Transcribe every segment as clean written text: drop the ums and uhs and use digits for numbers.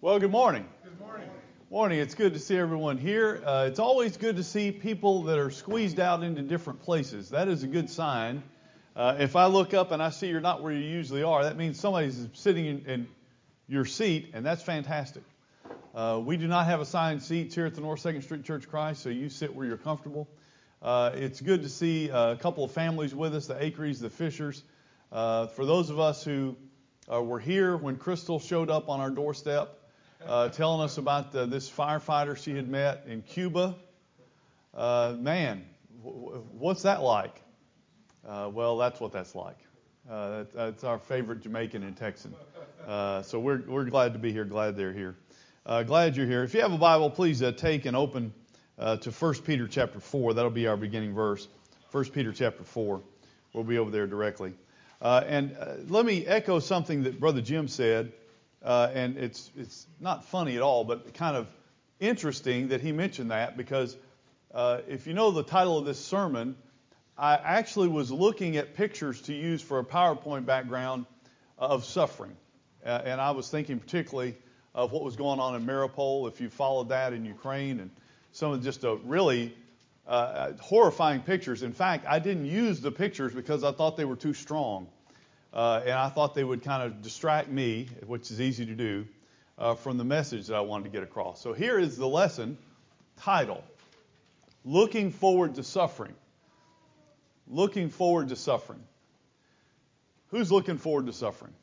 Well, good morning. Good morning. Morning. It's good to see everyone here. It's always good to see people that are squeezed out into different places. That is a good sign. If I look up and I see you're not where you usually are, that means somebody's sitting in your seat, and that's fantastic. We do not have assigned seats here at the North 2nd Street Church of Christ, so you sit where you're comfortable. It's good to see a couple of families with us, the Akeries, the Fishers. For those of us who were here when Crystal showed up on our doorstep, telling us about this firefighter she had met in Cuba. Man, what's that like? Well, that's what that's like. That's our favorite Jamaican and Texan. So we're glad to be here, glad they're here. Glad you're here. If you have a Bible, please take and open to 1 Peter chapter 4. That'll be our beginning verse. 1 Peter chapter 4. We'll be over there directly. And let me echo something that Brother Jim said. And it's not funny at all, but kind of interesting that he mentioned that, because if you know the title of this sermon, I actually was looking at pictures to use for a PowerPoint background of suffering. And I was thinking particularly of what was going on in Mariupol, if you followed that in Ukraine, and some of just really horrifying pictures. In fact, I didn't use the pictures because I thought they were too strong. And I thought they would kind of distract me, which is easy to do, from the message that I wanted to get across. So here is the lesson title: Looking Forward to Suffering. Looking forward to suffering. Who's looking forward to suffering?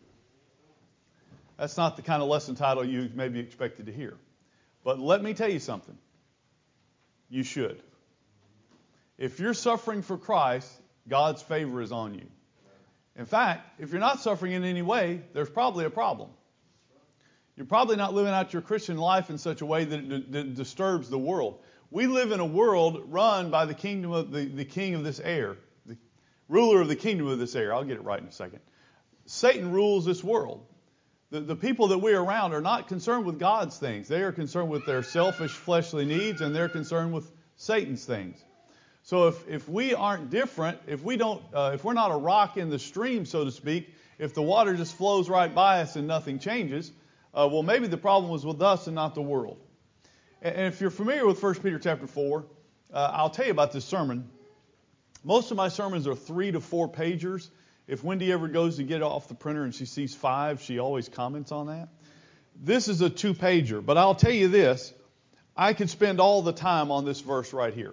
That's not the kind of lesson title you may be expected to hear. But let me tell you something. You should. If you're suffering for Christ, God's favor is on you. In fact, if you're not suffering in any way, there's probably a problem. You're probably not living out your Christian life in such a way that it disturbs the world. We live in a world run by the kingdom of the king of this air, the ruler of the kingdom of this air. I'll get it right in a second. Satan rules this world. The people that we're around are not concerned with God's things. They are concerned with their selfish fleshly needs, and they're concerned with Satan's things. So if we aren't different, if we're not a rock in the stream, so to speak, if the water just flows right by us and nothing changes, well, maybe the problem was with us and not the world. And if you're familiar with 1 Peter chapter 4, I'll tell you about this sermon. Most of my sermons are 3 to 4 pagers. If Wendy ever goes to get off the printer and she sees 5, she always comments on that. This is a 2-pager, but I'll tell you this: I could spend all the time on this verse right here,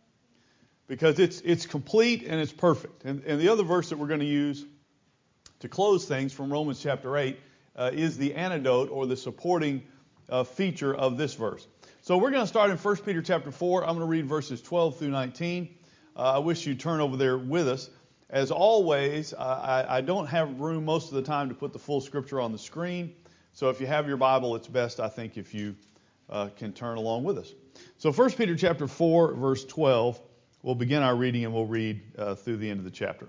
because it's complete and it's perfect. And the other verse that we're going to use to close things from Romans chapter 8 is the antidote or the supporting feature of this verse. So we're going to start in 1 Peter chapter 4. I'm going to read verses 12 through 19. I wish you'd turn over there with us. As always, I don't have room most of the time to put the full scripture on the screen. So if you have your Bible, it's best, I think, if you can turn along with us. So 1 Peter chapter 4, verse 12. We'll begin our reading and we'll read through the end of the chapter.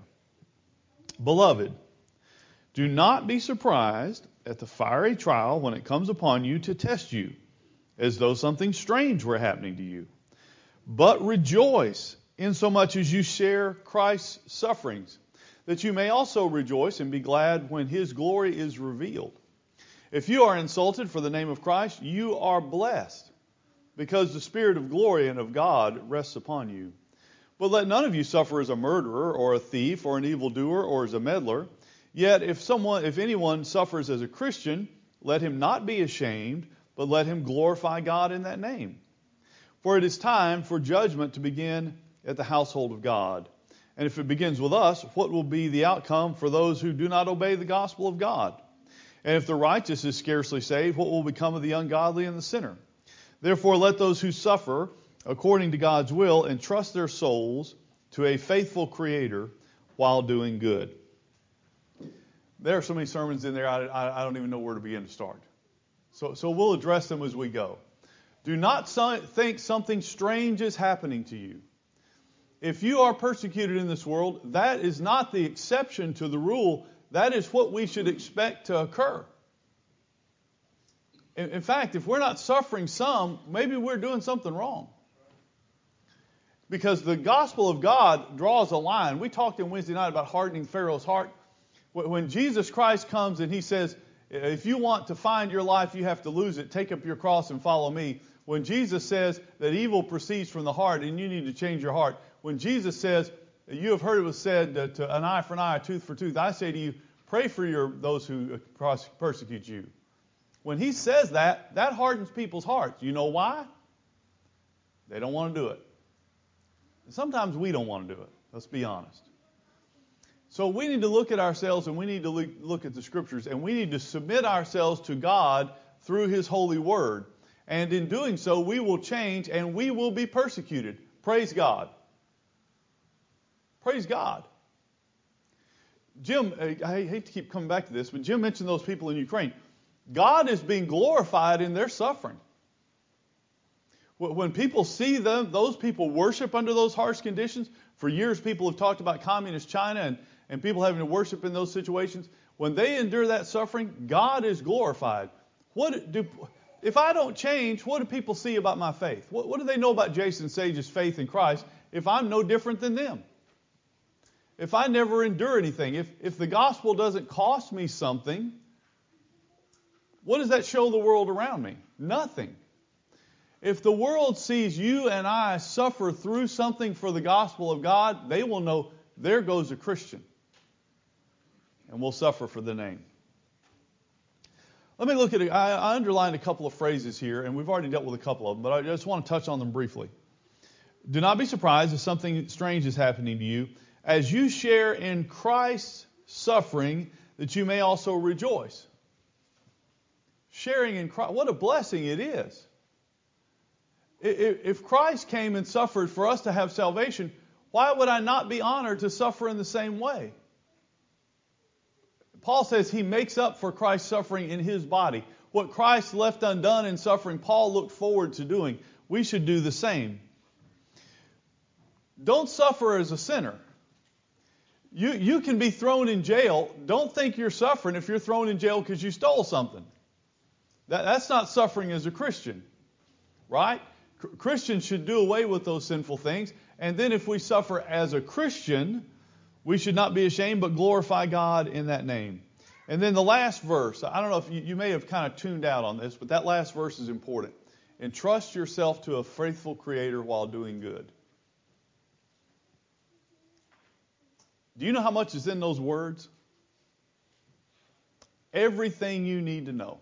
Beloved, do not be surprised at the fiery trial when it comes upon you to test you, as though something strange were happening to you. But rejoice insomuch as you share Christ's sufferings, that you may also rejoice and be glad when his glory is revealed. If you are insulted for the name of Christ, you are blessed, because the Spirit of glory and of God rests upon you. But let none of you suffer as a murderer or a thief or an evildoer or as a meddler. Yet if anyone suffers as a Christian, let him not be ashamed, but let him glorify God in that name. For it is time for judgment to begin at the household of God. And if it begins with us, what will be the outcome for those who do not obey the gospel of God? And if the righteous is scarcely saved, what will become of the ungodly and the sinner? Therefore let those who suffer according to God's will entrust their souls to a faithful Creator while doing good. There are so many sermons in there, I don't even know where to begin to start. So we'll address them as we go. Do not think something strange is happening to you. If you are persecuted in this world, that is not the exception to the rule. That is what we should expect to occur. In fact, if we're not suffering some, maybe we're doing something wrong. Because the gospel of God draws a line. We talked on Wednesday night about hardening Pharaoh's heart. When Jesus Christ comes and he says, If you want to find your life, you have to lose it. Take up your cross and follow me. When Jesus says that evil proceeds from the heart and you need to change your heart, when Jesus says, you have heard it was said to an eye for an eye, a tooth for tooth, I say to you, pray for those who persecute you. When he says that hardens people's hearts. You know why? They don't want to do it. And sometimes we don't want to do it. Let's be honest. So we need to look at ourselves and we need to look at the Scriptures and we need to submit ourselves to God through His holy word. And in doing so, we will change and we will be persecuted. Praise God. Praise God. Jim, I hate to keep coming back to this, but Jim mentioned those people in Ukraine. God is being glorified in their suffering. When people see those people worship under those harsh conditions, for years people have talked about communist China and people having to worship in those situations. When they endure that suffering, God is glorified. If I don't change, what do people see about my faith? What do they know about Jason Sage's faith in Christ if I'm no different than them? If I never endure anything, if the gospel doesn't cost me something, what does that show the world around me? Nothing. If the world sees you and I suffer through something for the gospel of God, they will know there goes a Christian. And we'll suffer for the name. Let me look at it. I underlined a couple of phrases here, and we've already dealt with a couple of them, but I just want to touch on them briefly. Do not be surprised if something strange is happening to you. As you share in Christ's suffering, that you may also rejoice. Sharing in Christ, what a blessing it is. If Christ came and suffered for us to have salvation, why would I not be honored to suffer in the same way? Paul says he makes up for Christ's suffering in his body. What Christ left undone in suffering, Paul looked forward to doing. We should do the same. Don't suffer as a sinner. You can be thrown in jail. Don't think you're suffering if you're thrown in jail because you stole something. That's not suffering as a Christian, right? Christians should do away with those sinful things. And then if we suffer as a Christian, we should not be ashamed but glorify God in that name. And then the last verse, I don't know if you may have kind of tuned out on this, but that last verse is important. Entrust yourself to a faithful Creator while doing good. Do you know how much is in those words? Everything you need to know.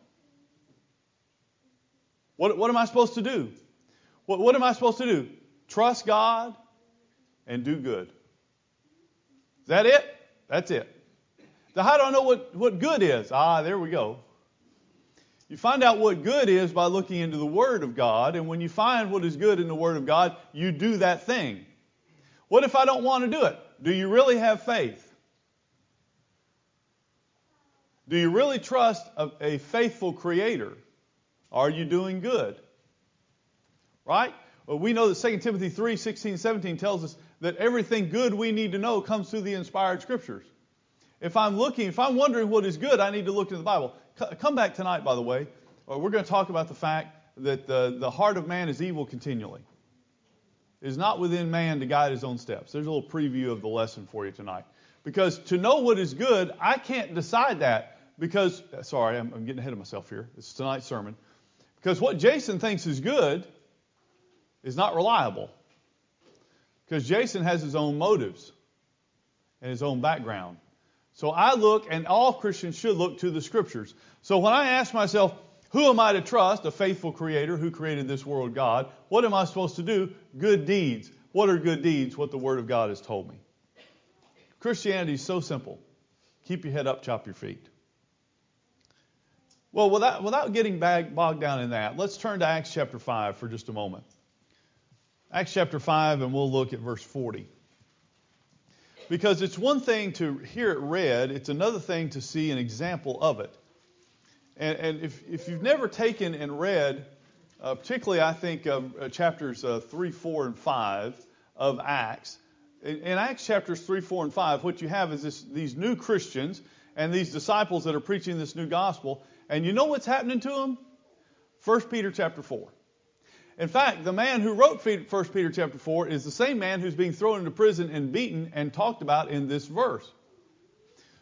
What am I supposed to do? What am I supposed to do? Trust God and do good. Is that it? That's it. So how do I know what good is? There we go. You find out what good is by looking into the Word of God, and when you find what is good in the Word of God, you do that thing. What if I don't want to do it? Do you really have faith? Do you really trust a faithful Creator? Are you doing good? Right? Well, we know that 2 Timothy 3:16-17 tells us that everything good we need to know comes through the inspired Scriptures. If I'm wondering what is good, I need to look into the Bible. Come back tonight, by the way. We're going to talk about the fact that the heart of man is evil continually. It is not within man to guide his own steps. There's a little preview of the lesson for you tonight. Because to know what is good, I can't decide that. Because, sorry, I'm getting ahead of myself here. It's tonight's sermon. Because what Jason thinks is good is not reliable. Because Jason has his own motives and his own background. So I look, and all Christians should look to the Scriptures. So when I ask myself, who am I to trust? A faithful Creator who created this world, God. What am I supposed to do? Good deeds. What are good deeds? What the Word of God has told me. Christianity is so simple. Keep your head up, chop your feet. Well, without getting bogged down in that, let's turn to Acts chapter 5 for just a moment. Acts chapter 5, and we'll look at verse 40. Because it's one thing to hear it read, it's another thing to see an example of it. And if you've never taken and read, particularly I think of chapters 3, 4, and 5 of Acts, in Acts chapters 3, 4, and 5, what you have is these new Christians and these disciples that are preaching this new gospel. And you know what's happening to them? 1 Peter chapter 4. In fact, the man who wrote 1 Peter chapter 4 is the same man who's being thrown into prison and beaten and talked about in this verse.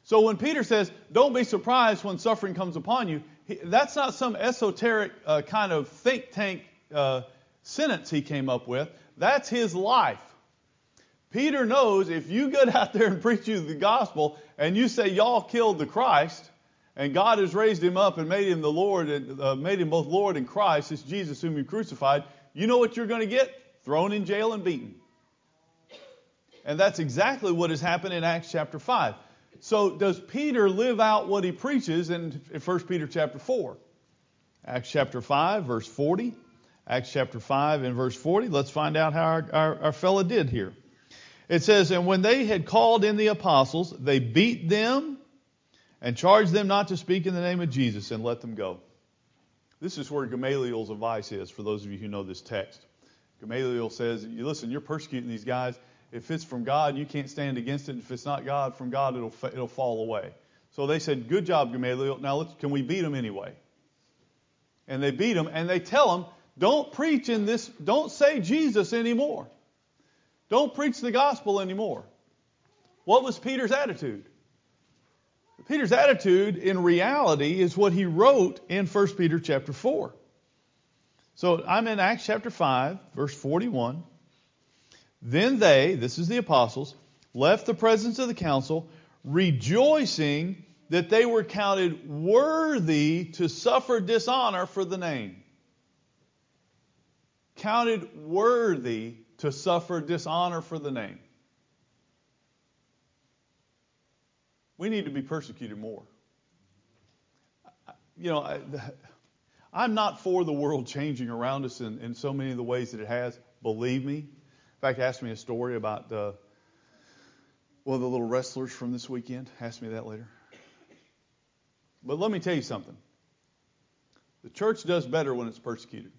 So when Peter says, don't be surprised when suffering comes upon you, that's not some esoteric kind of think tank sentence he came up with. That's his life. Peter knows if you get out there and preach you the gospel and you say y'all killed the Christ and God has raised him up and made him the Lord and made him both Lord and Christ, it's Jesus whom you crucified, you know what you're going to get? Thrown in jail and beaten. And that's exactly what has happened in Acts chapter 5. So does Peter live out what he preaches in 1 Peter chapter 4? Acts chapter 5, verse 40. Acts chapter 5 and verse 40. Let's find out how our fella did here. It says, and when they had called in the apostles, they beat them and charged them not to speak in the name of Jesus and let them go. This is where Gamaliel's advice is, for those of you who know this text. Gamaliel says, listen, you're persecuting these guys. If it's from God, you can't stand against it. If it's not God, from God, it'll fall away. So they said, good job, Gamaliel. Now, can we beat them anyway? And they beat them, and they tell them, don't preach in this, don't say Jesus anymore. Don't preach the gospel anymore. What was Peter's attitude? Peter's attitude in reality is what he wrote in 1 Peter chapter 4. So I'm in Acts chapter 5, verse 41. Then they, this is the apostles, left the presence of the council, rejoicing that they were counted worthy to suffer dishonor for the name. Counted worthy to suffer dishonor for the name. We need to be persecuted more. You know, I'm not for the world changing around us in so many of the ways that it has. Believe me. In fact, ask me a story about one of the little wrestlers from this weekend. Ask me that later. But let me tell you something. The church does better when it's persecuted.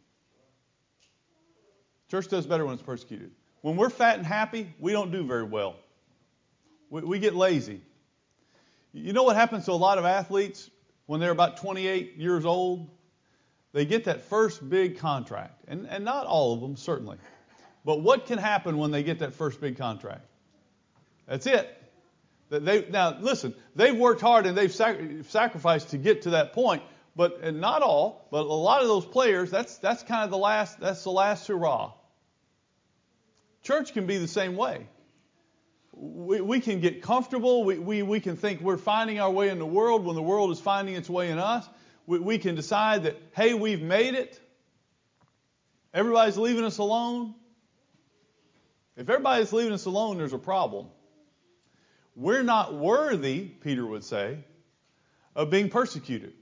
Church does better when it's persecuted. When we're fat and happy, we don't do very well. We get lazy. You know what happens to a lot of athletes when they're about 28 years old? They get that first big contract. And not all of them, certainly. But what can happen when they get that first big contract? That's it. Now, listen, they've worked hard and they've sacrificed to get to that point. And not all, but a lot of those players, that's kind of the last hurrah. Church can be the same way. We can get comfortable. We can think we're finding our way in the world when the world is finding its way in us. We can decide that, hey, we've made it. Everybody's leaving us alone. If everybody's leaving us alone, there's a problem. We're not worthy, Peter would say, of being persecuted.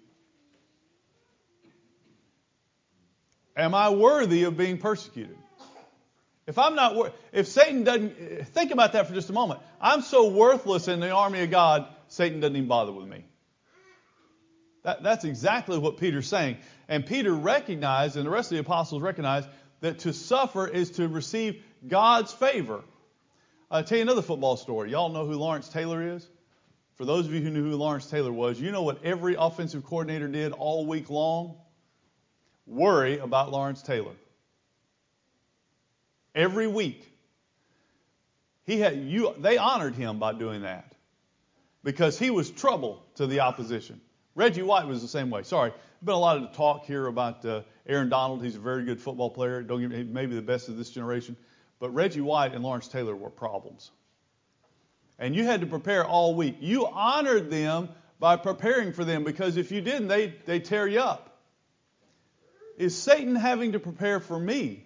Am I worthy of being persecuted? If Satan doesn't, think about that for just a moment. I'm so worthless in the army of God, Satan doesn't even bother with me. That's exactly what Peter's saying. And Peter recognized, and the rest of the apostles recognized, that to suffer is to receive God's favor. I'll tell you another football story. Y'all know who Lawrence Taylor is? For those of you who knew who Lawrence Taylor was, you know what every offensive coordinator did all week long? Worry about Lawrence Taylor. Every week. They honored him by doing that. Because he was trouble to the opposition. Reggie White was the same way. Sorry, there's been a lot of talk here about Aaron Donald. He's a very good football player. Don't get me, maybe the best of this generation. But Reggie White and Lawrence Taylor were problems. And you had to prepare all week. You honored them by preparing for them, because if you didn't, they'd tear you up. Is Satan having to prepare for me?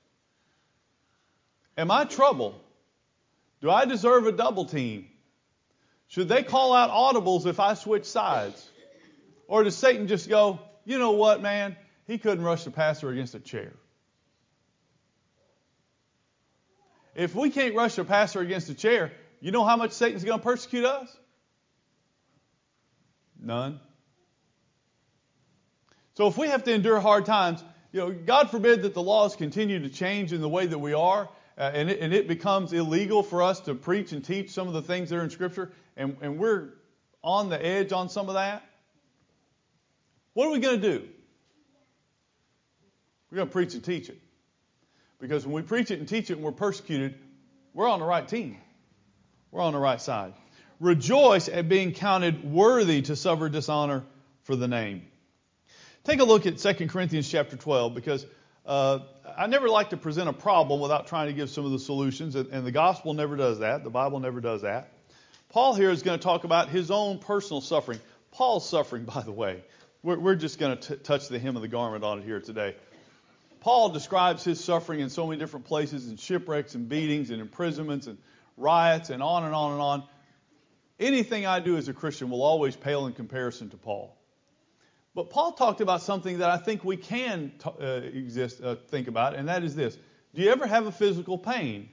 Am I trouble? Do I deserve a double team? Should they call out audibles if I switch sides? Or does Satan just go, you know what, man? He couldn't rush the passer against a chair. If we can't rush the passer against a chair, you know how much Satan's going to persecute us? None. So if we have to endure hard times, God forbid that the laws continue to change in the way that we are, and it becomes illegal for us to preach and teach some of the things that are in Scripture, and we're on the edge on some of that. What are we going to do? We're going to preach and teach it. Because when we preach it and teach it and we're persecuted, we're on the right team. We're on the right side. rejoice at being counted worthy to suffer dishonor for the name. Take a look at 2 Corinthians chapter 12, because I never like to present a problem without trying to give some of the solutions, and the gospel never does that. The Bible never does that. Paul here is going to talk about his own personal suffering. Paul's suffering, by the way. We're just going to touch the hem of the garment on it here today. Paul describes his suffering in so many different places, in shipwrecks and beatings and imprisonments and riots and on and on and on. Anything I do as a Christian will always pale in comparison to Paul. But Paul talked about something that I think we can think about, and that is this. Do you ever have a physical pain?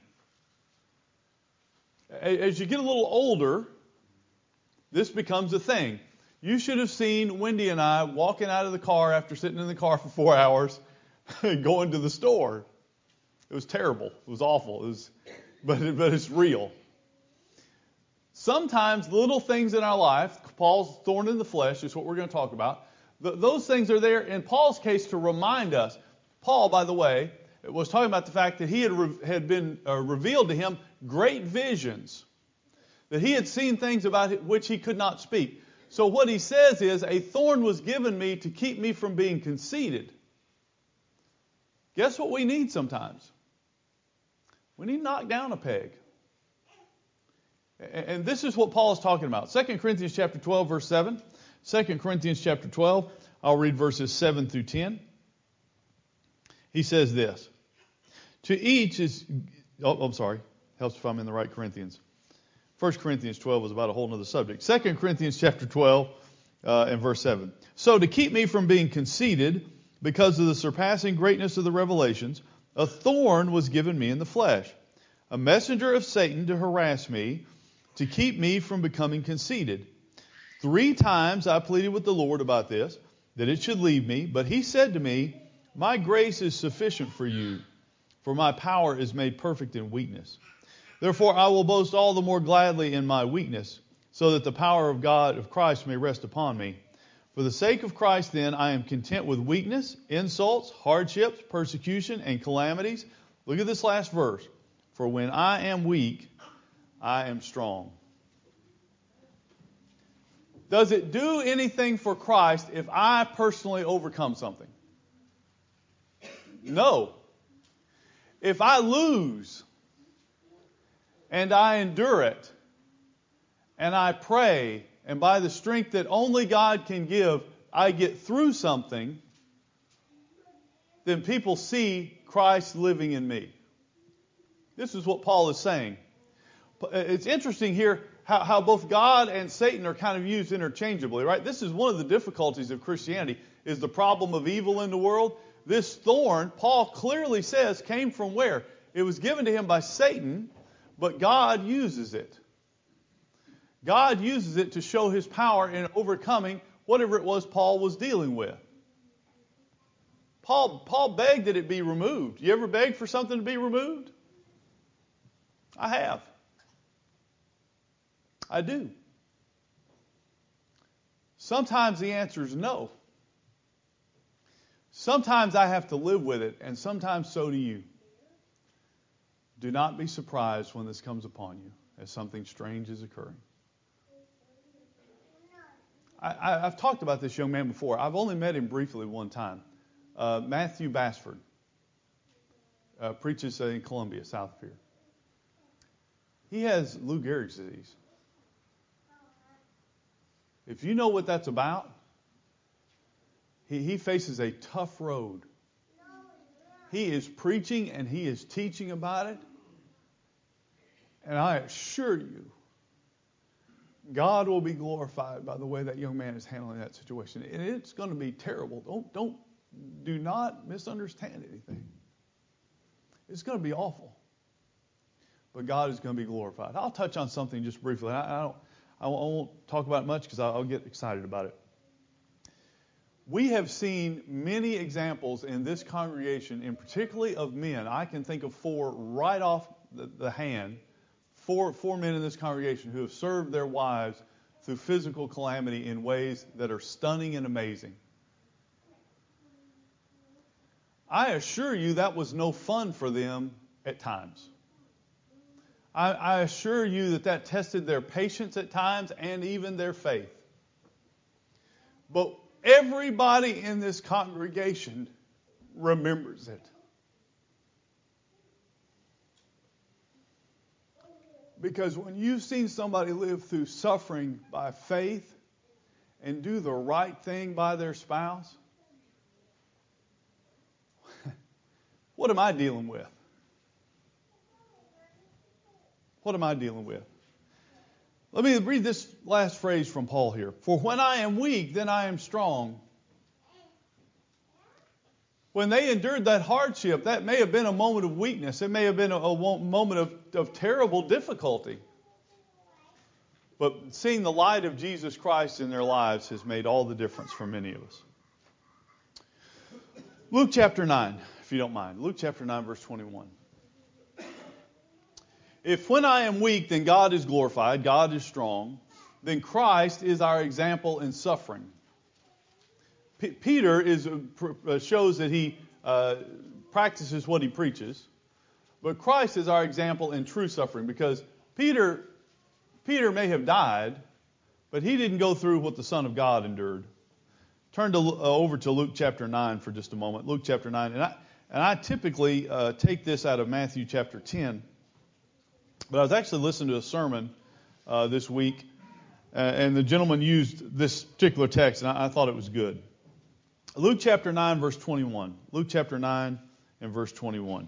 As you get a little older, this becomes a thing. You should have seen Wendy and I walking out of the car after sitting in the car for 4 hours going to the store. It was terrible. It was awful. But it's real. Sometimes little things in our life, Paul's thorn in the flesh is what we're going to talk about. Those things are there in Paul's case to remind us. Paul, by the way, was talking about the fact that he had been revealed to him great visions, that he had seen things about which he could not speak. So what he says is, a thorn was given me to keep me from being conceited. Guess what we need sometimes? We need to knock down a peg. And this is what Paul is talking about. 2 Corinthians chapter 12, verse 7. 2 Corinthians chapter 12, I'll read verses 7 through 10. He says this. To each is... I'm sorry. Helps if I'm in the right Corinthians. 1 Corinthians 12 is about a whole other subject. 2 Corinthians chapter 12 and verse 7. So to keep me from being conceited, because of the surpassing greatness of the revelations, a thorn was given me in the flesh, a messenger of Satan to harass me, to keep me from becoming conceited. 3 times I pleaded with the Lord about this, that it should leave me, but he said to me, my grace is sufficient for you, for my power is made perfect in weakness. Therefore I will boast all the more gladly in my weakness, so that the power of God, of Christ, may rest upon me. For the sake of Christ, then, I am content with weakness, insults, hardships, persecution, and calamities. Look at this last verse. For when I am weak, I am strong. Does it do anything for Christ if I personally overcome something? No. If I lose and I endure it and I pray, and by the strength that only God can give, I get through something, then people see Christ living in me. This is what Paul is saying. It's interesting here how both God and Satan are kind of used interchangeably, right? This is one of the difficulties of Christianity, is the problem of evil in the world. This thorn, Paul clearly says, came from where? It was given to him by Satan, but God uses it. God uses it to show his power in overcoming whatever it was Paul was dealing with. Paul begged that it be removed. You ever beg for something to be removed? I have. I do. Sometimes the answer is no. Sometimes I have to live with it, and sometimes so do you. Do not be surprised when this comes upon you, as something strange is occurring. I've talked about this young man before. I've only met him briefly one time. Matthew Basford preaches in Columbia, south of here. He has Lou Gehrig's disease. If you know what that's about, he faces a tough road. He is preaching and he is teaching about it. And I assure you, God will be glorified by the way that young man is handling that situation. And it's going to be terrible. Do not misunderstand anything. It's going to be awful. But God is going to be glorified. I'll touch on something just briefly. I won't talk about it much because I'll get excited about it. We have seen many examples in this congregation, and particularly of men. I can think of 4 right off the hand. Four men in this congregation who have served their wives through physical calamity in ways that are stunning and amazing. I assure you that was no fun for them at times. I assure you that tested their patience at times and even their faith. But everybody in this congregation remembers it. Because when you've seen somebody live through suffering by faith and do the right thing by their spouse, what am I dealing with? What am I dealing with? Let me read this last phrase from Paul here. For when I am weak, then I am strong. When they endured that hardship, that may have been a moment of weakness. It may have been a moment of terrible difficulty. But seeing the light of Jesus Christ in their lives has made all the difference for many of us. Luke chapter 9, if you don't mind. Luke chapter 9, verse 21. If when I am weak, then God is glorified, God is strong, then Christ is our example in suffering. Peter shows that he practices what he preaches, but Christ is our example in true suffering, because Peter may have died, but he didn't go through what the Son of God endured. Turn over to Luke chapter 9 for just a moment. Luke chapter 9, and I typically take this out of Matthew chapter 10, but I was actually listening to a sermon this week, and the gentleman used this particular text, and I thought it was good. Luke chapter 9, verse 21. Luke chapter 9 and verse 21.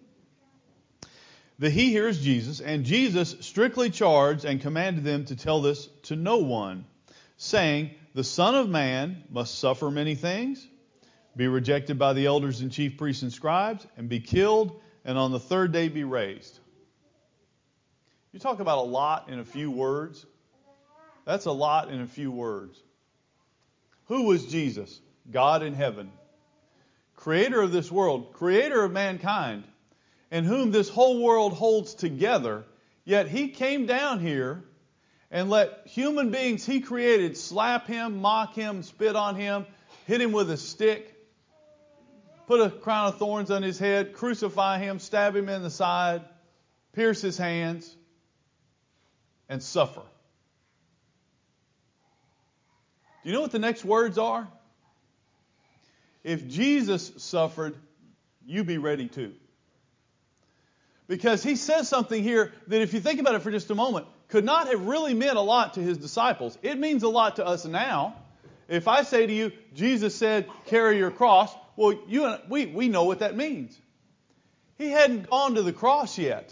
He here is Jesus, and Jesus strictly charged and commanded them to tell this to no one, saying, the Son of Man must suffer many things, be rejected by the elders and chief priests and scribes, and be killed, and on the third day be raised. You talk about a lot in a few words. That's a lot in a few words. Who was Jesus? God in heaven, creator of this world, creator of mankind, in whom this whole world holds together, yet he came down here and let human beings he created slap him, mock him, spit on him, hit him with a stick, put a crown of thorns on his head, crucify him, stab him in the side, pierce his hands, and suffer. Do you know what the next words are? If Jesus suffered, you be ready too. Because he says something here that, if you think about it for just a moment, could not have really meant a lot to his disciples. It means a lot to us now. If I say to you, Jesus said, carry your cross, well, we know what that means. He hadn't gone to the cross yet.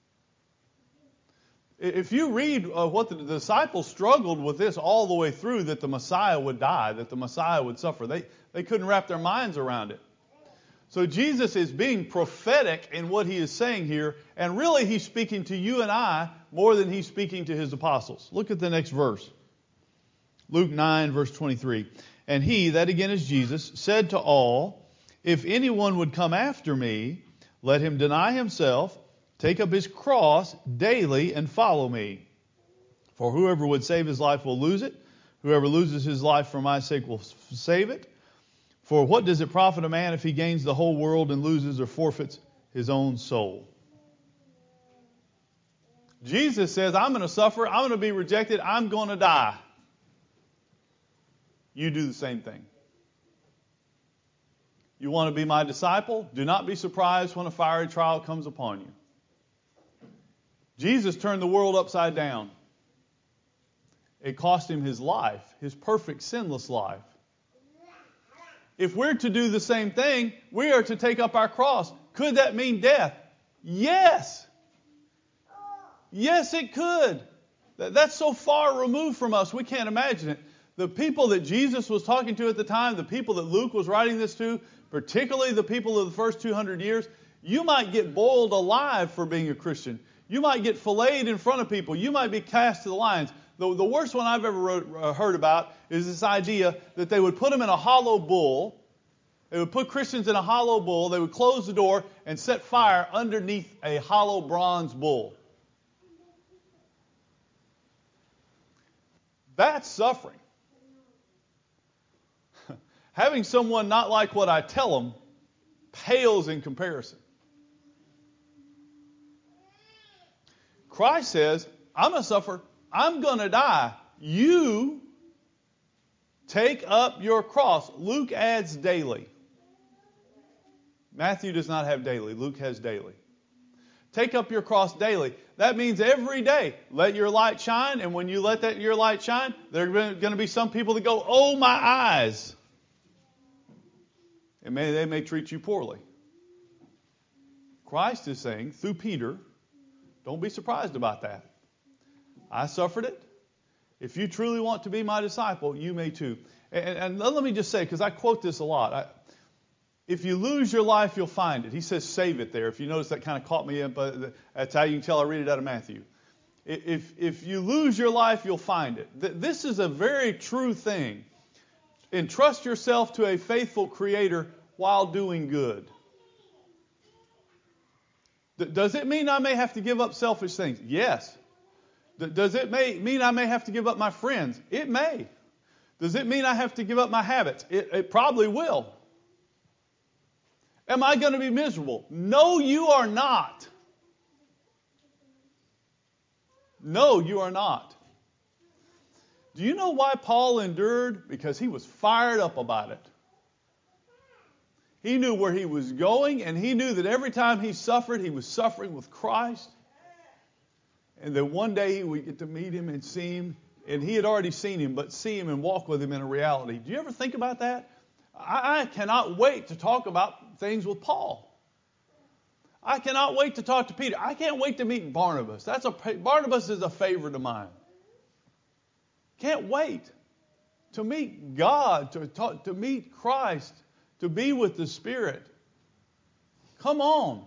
If you read what the disciples struggled with this all the way through, that the Messiah would die, that the Messiah would suffer, they couldn't wrap their minds around it. So Jesus is being prophetic in what he is saying here, and really he's speaking to you and I more than he's speaking to his apostles. Look at the next verse. Luke 9, verse 23. And he, that again is Jesus, said to all, if anyone would come after me, let him deny himself, take up his cross daily, and follow me. For whoever would save his life will lose it. Whoever loses his life for my sake will save it. For what does it profit a man if he gains the whole world and loses or forfeits his own soul? Jesus says, I'm going to suffer, I'm going to be rejected, I'm going to die. You do the same thing. You want to be my disciple? Do not be surprised when a fiery trial comes upon you. Jesus turned the world upside down. It cost him his life, his perfect, sinless life. If we're to do the same thing, we are to take up our cross. Could that mean death? Yes. Yes, it could. That's so far removed from us, we can't imagine it. The people that Jesus was talking to at the time, the people that Luke was writing this to, particularly the people of the first 200 years, you might get boiled alive for being a Christian. You might get filleted in front of people. You might be cast to the lions. The worst one I've ever heard about is this idea that they would put them in a hollow bull. They would put Christians in a hollow bull. They would close the door and set fire underneath a hollow bronze bull. That's suffering. Having someone not like what I tell them pales in comparison. Christ says, I'm going to suffer. I'm going to die. You take up your cross. Luke adds daily. Matthew does not have daily. Luke has daily. Take up your cross daily. That means every day, let your light shine. And when you let your light shine, there are going to be some people that go, oh, my eyes. And they may treat you poorly. Christ is saying, through Peter, don't be surprised about that. I suffered it. If you truly want to be my disciple, you may too. And let me just say, because I quote this a lot, if you lose your life, you'll find it. He says save it there. If you notice, that kind of caught me in, but that's how you can tell I read it out of Matthew. If you lose your life, you'll find it. This is a very true thing. Entrust yourself to a faithful Creator while doing good. Does it mean I may have to give up selfish things? Yes. Does it mean I may have to give up my friends? It may. Does it mean I have to give up my habits? It probably will. Am I going to be miserable? No, you are not. No, you are not. Do you know why Paul endured? Because he was fired up about it. He knew where he was going, and he knew that every time he suffered, he was suffering with Christ. And that one day he would get to meet him and see him. And he had already seen him, but see him and walk with him in a reality. Do you ever think about that? I cannot wait to talk about things with Paul. I cannot wait to talk to Peter. I can't wait to meet Barnabas. Barnabas is a favorite of mine. Can't wait to meet God, to meet Christ, to be with the Spirit. Come on.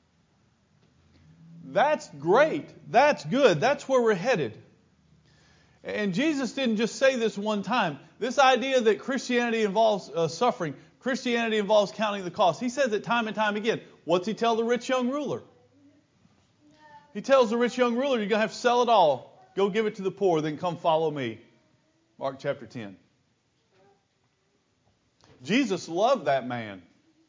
That's great. That's good. That's where we're headed. And Jesus didn't just say this one time. This idea that Christianity involves suffering, Christianity involves counting the cost. He says it time and time again. What's he tell the rich young ruler? He tells the rich young ruler, you're going to have to sell it all. Go give it to the poor, then come follow me. Mark chapter 10. Jesus loved that man.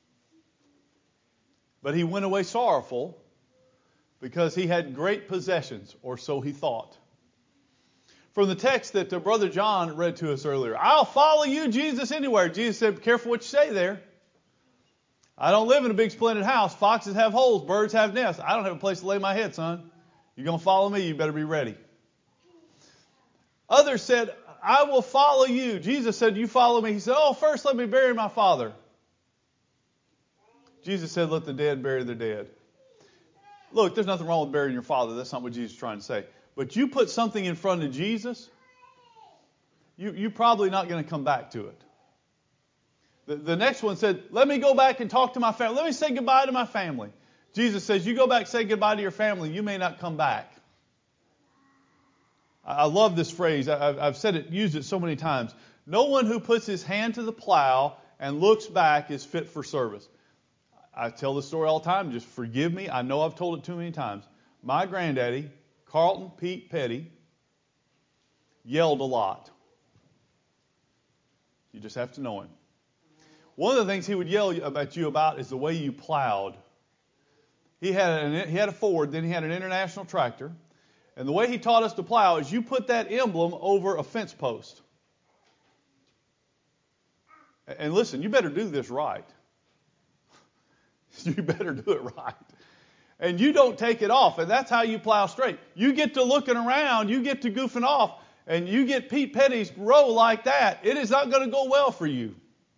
But he went away sorrowful because he had great possessions, or so he thought. From the text that Brother John read to us earlier, I'll follow you, Jesus, anywhere. Jesus said, be careful what you say there. I don't live in a big splendid house. Foxes have holes, birds have nests. I don't have a place to lay my head, son. You're going to follow me, you better be ready. Others said, I will follow you. Jesus said, you follow me. He said, first let me bury my father. Jesus said, let the dead bury their dead. Look, there's nothing wrong with burying your father. That's not what Jesus is trying to say. But you put something in front of Jesus, you're probably not going to come back to it. The next one said, let me go back and talk to my family. Let me say goodbye to my family. Jesus says, you go back and say goodbye to your family. You may not come back. I love this phrase. I've said it, used it so many times. No one who puts his hand to the plow and looks back is fit for service. I tell this story all the time. Just forgive me. I know I've told it too many times. My granddaddy, Carlton Pete Petty, yelled a lot. You just have to know him. One of the things he would yell at you about is the way you plowed. He had a Ford, then he had an International tractor. And the way he taught us to plow is you put that emblem over a fence post. And listen, you better do this right. You better do it right. And you don't take it off. And that's how you plow straight. You get to looking around, you get to goofing off, and you get Pete Petty's row like that, it is not going to go well for you.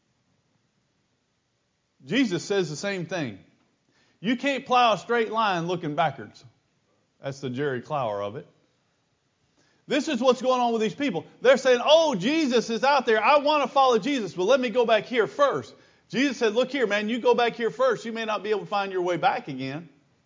Jesus says the same thing. You can't plow a straight line looking backwards. That's the Jerry Clower of it. This is what's going on with these people. They're saying, Jesus is out there. I want to follow Jesus, but let me go back here first. Jesus said, look here, man, you go back here first. You may not be able to find your way back again.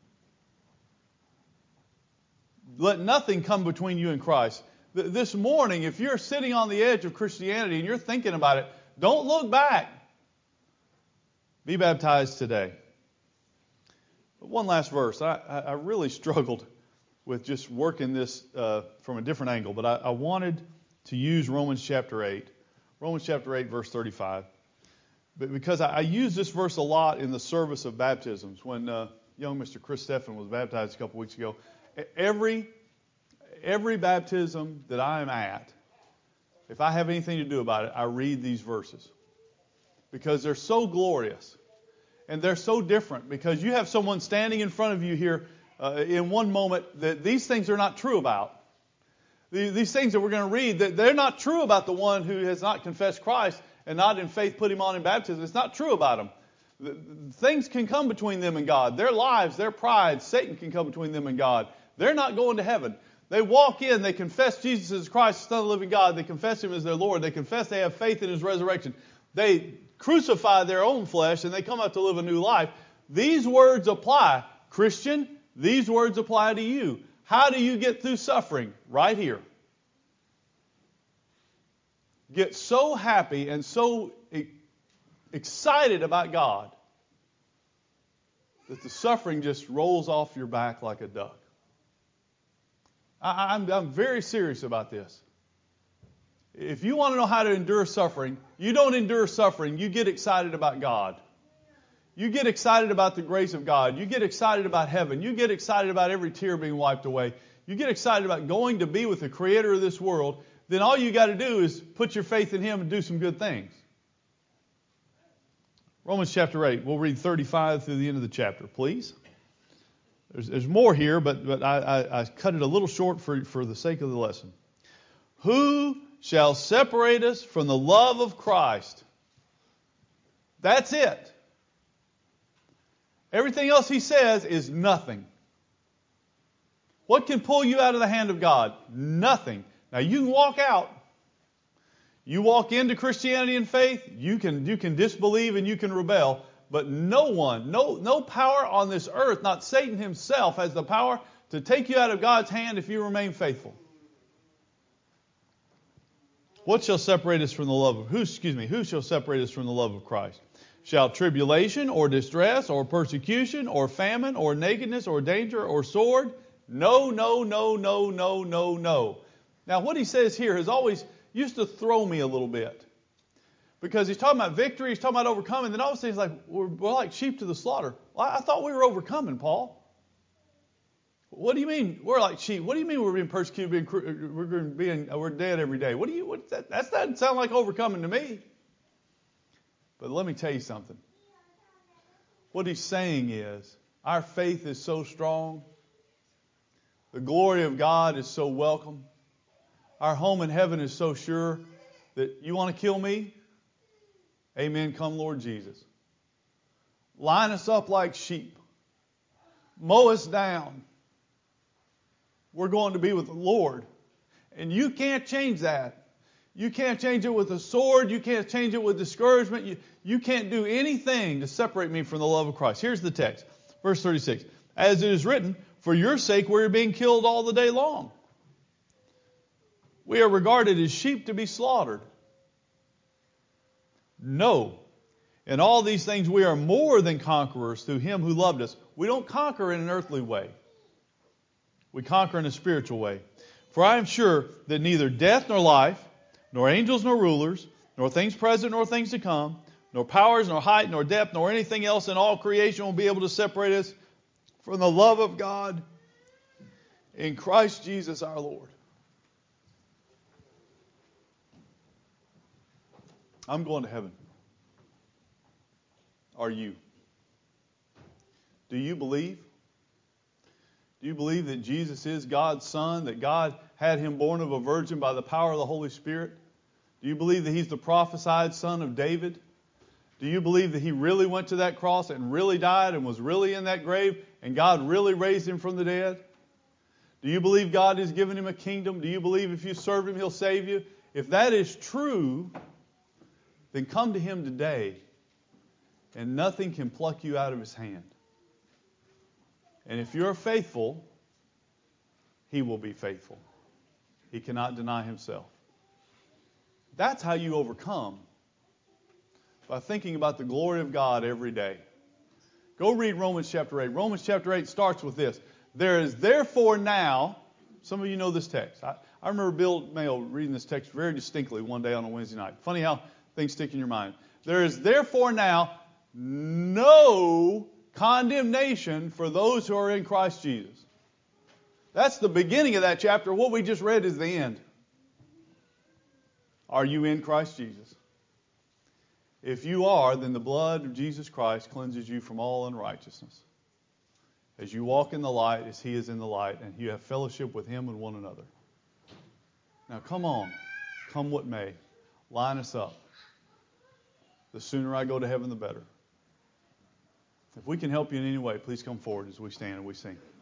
Let nothing come between you and Christ. This morning, if you're sitting on the edge of Christianity and you're thinking about it, don't look back. Be baptized today. But one last verse. I really struggled with just working this from a different angle, but I wanted to use Romans chapter 8. Romans chapter 8, verse 35. But because I use this verse a lot in the service of baptisms. When young Mr. Chris Steffen was baptized a couple weeks ago, Every baptism that I am at, if I have anything to do about it, I read these verses. Because they're so glorious. And they're so different. Because you have someone standing in front of you here in one moment that these things are not true about. These things that we're going to read, that they're not true about the one who has not confessed Christ and not in faith put him on in baptism. It's not true about them. Things can come between them and God. Their lives, their pride, Satan can come between them and God. They're not going to heaven. They walk in, they confess Jesus as Christ, the Son of the living God. They confess Him as their Lord. They confess they have faith in His resurrection. They crucify their own flesh and they come out to live a new life. These words apply. Christian, these words apply to you. How do you get through suffering? Right here. Get so happy and so excited about God that the suffering just rolls off your back like a duck. I'm very serious about this. If you want to know how to endure suffering, you don't endure suffering. You get excited about God. You get excited about the grace of God. You get excited about heaven. You get excited about every tear being wiped away. You get excited about going to be with the Creator of this world. Then all you got to do is put your faith in Him and do some good things. Romans chapter 8. We'll read 35 through the end of the chapter, please. There's more here, but I cut it a little short for the sake of the lesson. Who shall separate us from the love of Christ? That's it. Everything else he says is nothing. What can pull you out of the hand of God? Nothing. Now you can walk out. You walk into Christianity and faith, you can disbelieve and you can rebel, but no one, no power on this earth, not Satan himself, has the power to take you out of God's hand if you remain faithful. What shall separate us from the love of who shall separate us from the love of Christ? Shall tribulation or distress or persecution or famine or nakedness or danger or sword? No, no, no, no, no, no, no. Now what he says here has always used to throw me a little bit. Because he's talking about victory, he's talking about overcoming, then all of a sudden he's like, we're like sheep to the slaughter. Well, I thought we were overcoming, Paul. What do you mean we're like sheep? What do you mean we're being persecuted, we're dead every day? That doesn't sound like overcoming to me. But let me tell you something. What he's saying is, our faith is so strong. The glory of God is so welcome. Our home in heaven is so sure that you want to kill me? Amen, come Lord Jesus. Line us up like sheep. Mow us down. We're going to be with the Lord. And you can't change that. You can't change it with a sword. You can't change it with discouragement. You can't do anything to separate me from the love of Christ. Here's the text. Verse 36. As it is written, for your sake we're being killed all the day long. We are regarded as sheep to be slaughtered. No. In all these things we are more than conquerors through Him who loved us. We don't conquer in an earthly way. We conquer in a spiritual way. For I am sure that neither death nor life, nor angels nor rulers, nor things present nor things to come, nor powers, nor height, nor depth, nor anything else in all creation will be able to separate us from the love of God in Christ Jesus our Lord. I'm going to heaven. Are you? Do you believe? Do you believe that Jesus is God's Son, that God had Him born of a virgin by the power of the Holy Spirit? Do you believe that He's the prophesied Son of David? Do you believe that He really went to that cross and really died and was really in that grave and God really raised Him from the dead? Do you believe God has given Him a kingdom? Do you believe if you serve Him, He'll save you? If that is true, then come to Him today and nothing can pluck you out of His hand. And if you're faithful, He will be faithful. He cannot deny Himself. That's how you overcome. By thinking about the glory of God every day. Go read Romans chapter 8. Romans chapter 8 starts with this. There is therefore now, some of you know this text. I remember Bill Mayo reading this text very distinctly one day on a Wednesday night. Funny how things stick in your mind. There is therefore now no condemnation for those who are in Christ Jesus. That's the beginning of that chapter. What we just read is the end. Are you in Christ Jesus? If you are, then the blood of Jesus Christ cleanses you from all unrighteousness. As you walk in the light, as He is in the light, and you have fellowship with Him and one another. Now come on, come what may, line us up. The sooner I go to heaven, the better. If we can help you in any way, please come forward as we stand and we sing.